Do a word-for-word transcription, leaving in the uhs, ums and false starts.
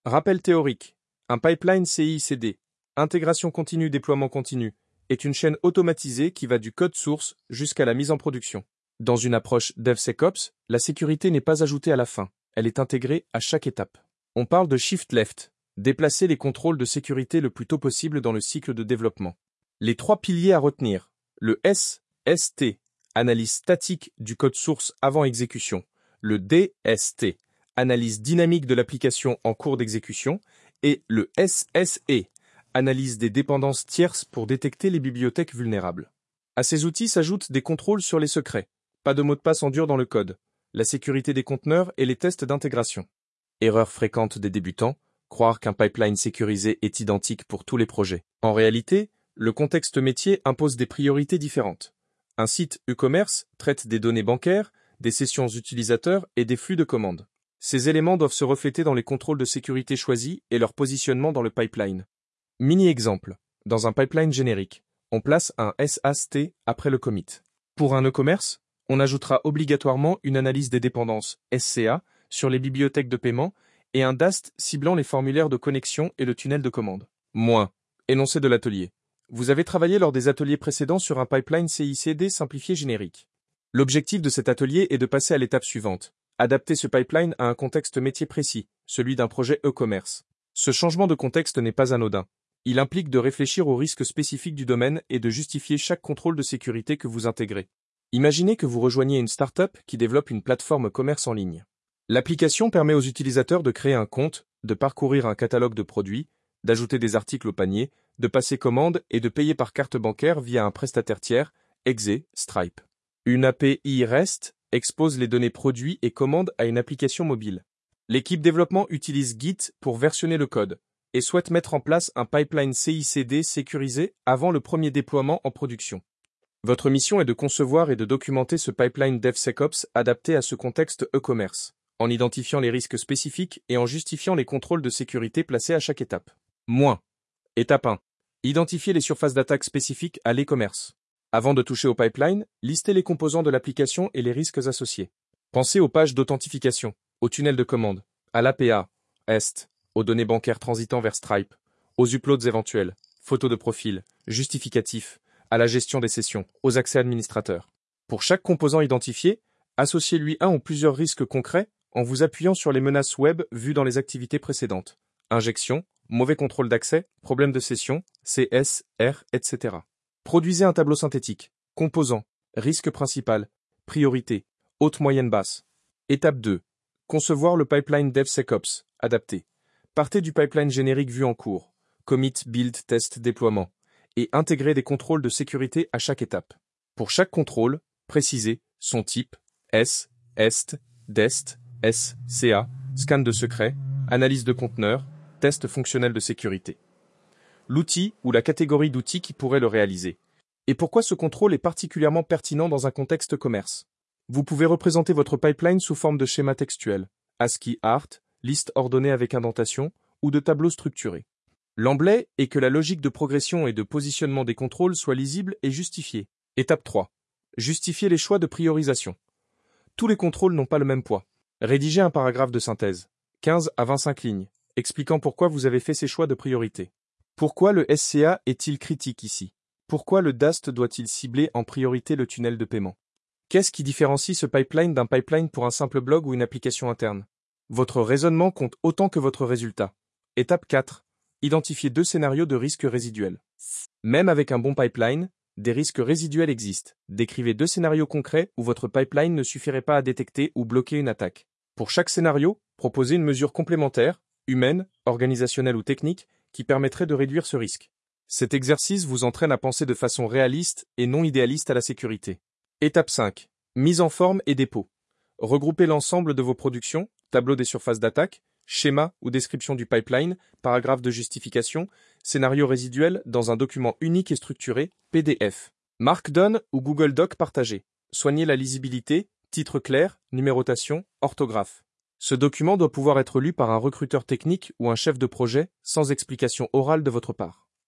Rappel théorique. Un pipeline C I C D, intégration continue déploiement continu, est une chaîne automatisée qui va du code source jusqu'à la mise en production. Dans une approche DevSecOps, la sécurité n'est pas ajoutée à la fin, elle est intégrée à chaque étape. On parle de Shift Left, déplacer les contrôles de sécurité le plus tôt possible dans le cycle de développement. Les trois piliers à retenir. Le S, S T, analyse statique du code source avant exécution. Le D S T, analyse dynamique de l'application en cours d'exécution. Et le S S E, analyse des dépendances tierces pour détecter les bibliothèques vulnérables. À ces outils s'ajoutent des contrôles sur les secrets. Pas de mot de passe en dur dans le code. La sécurité des conteneurs et les tests d'intégration. Erreur fréquente des débutants, croire qu'un pipeline sécurisé est identique pour tous les projets. En réalité, le contexte métier impose des priorités différentes. Un site e-commerce traite des données bancaires, des sessions utilisateurs et des flux de commandes. Ces éléments doivent se refléter dans les contrôles de sécurité choisis et leur positionnement dans le pipeline. Mini-exemple. Dans un pipeline générique, on place un S A S T après le commit. Pour un e-commerce, on ajoutera obligatoirement une analyse des dépendances S C A sur les bibliothèques de paiement et un D A S T ciblant les formulaires de connexion et le tunnel de commande. Moins. Énoncé de l'atelier. Vous avez travaillé lors des ateliers précédents sur un pipeline C I C D simplifié générique. L'objectif de cet atelier est de passer à l'étape suivante. Adapter ce pipeline à un contexte métier précis, celui d'un projet e-commerce. Ce changement de contexte n'est pas anodin. Il implique de réfléchir aux risques spécifiques du domaine et de justifier chaque contrôle de sécurité que vous intégrez. Imaginez que vous rejoignez une start-up qui développe une plateforme commerce en ligne. L'application permet aux utilisateurs de créer un compte, de parcourir un catalogue de produits, d'ajouter des articles au panier, de passer commande et de payer par carte bancaire via un prestataire tiers, Exe, Stripe. Une A P I REST expose les données produits et commandes à une application mobile. L'équipe développement utilise Git pour versionner le code et souhaite mettre en place un pipeline C I C D sécurisé avant le premier déploiement en production. Votre mission est de concevoir et de documenter ce pipeline DevSecOps adapté à ce contexte e-commerce, en identifiant les risques spécifiques et en justifiant les contrôles de sécurité placés à chaque étape. Moins. Étape un. Identifier les surfaces d'attaque spécifiques à l'e-commerce. Avant de toucher au pipeline, listez les composants de l'application et les risques associés. Pensez aux pages d'authentification, au tunnel de commande, à l'A P A, E S T, aux données bancaires transitant vers Stripe, aux uploads éventuels, photos de profil, justificatifs, à la gestion des sessions, aux accès administrateurs. Pour chaque composant identifié, associez-lui un ou plusieurs risques concrets en vous appuyant sur les menaces web vues dans les activités précédentes. Injection, mauvais contrôle d'accès, problème de session, C S R, et cetera. Produisez un tableau synthétique. Composants, risque principal, priorité, haute, moyenne, basse. Étape deux. Concevoir le pipeline DevSecOps, adapté. Partez du pipeline générique vu en cours, commit, build, test, déploiement, et intégrez des contrôles de sécurité à chaque étape. Pour chaque contrôle, précisez son type, S, EST, DEST, S, C A, scan de secret, analyse de conteneur, test fonctionnel de sécurité. L'outil ou la catégorie d'outils qui pourrait le réaliser. Et pourquoi ce contrôle est particulièrement pertinent dans un contexte commerce. Vous pouvez représenter votre pipeline sous forme de schéma textuel, ASCII art, liste ordonnée avec indentation, ou de tableaux structurés. L'emblée est que la logique de progression et de positionnement des contrôles soit lisible et justifiée. Étape trois. Justifier les choix de priorisation. Tous les contrôles n'ont pas le même poids. Rédigez un paragraphe de synthèse, quinze à vingt-cinq lignes, expliquant pourquoi vous avez fait ces choix de priorité. Pourquoi le S C A est-il critique ici? Pourquoi le D A S T doit-il cibler en priorité le tunnel de paiement? Qu'est-ce qui différencie ce pipeline d'un pipeline pour un simple blog ou une application interne? Votre raisonnement compte autant que votre résultat. Étape quatre. Identifier deux scénarios de risques résiduels. Même avec un bon pipeline, des risques résiduels existent. Décrivez deux scénarios concrets où votre pipeline ne suffirait pas à détecter ou bloquer une attaque. Pour chaque scénario, proposez une mesure complémentaire, humaine, organisationnelle ou technique, qui permettrait de réduire ce risque. Cet exercice vous entraîne à penser de façon réaliste et non idéaliste à la sécurité. Étape cinq. Mise en forme et dépôt. Regroupez l'ensemble de vos productions, tableau des surfaces d'attaque, schéma ou description du pipeline, paragraphe de justification, scénario résiduel dans un document unique et structuré, P D F. Markdown ou Google Doc partagé. Soignez la lisibilité, titre clair, numérotation, orthographe. Ce document doit pouvoir être lu par un recruteur technique ou un chef de projet sans explication orale de votre part.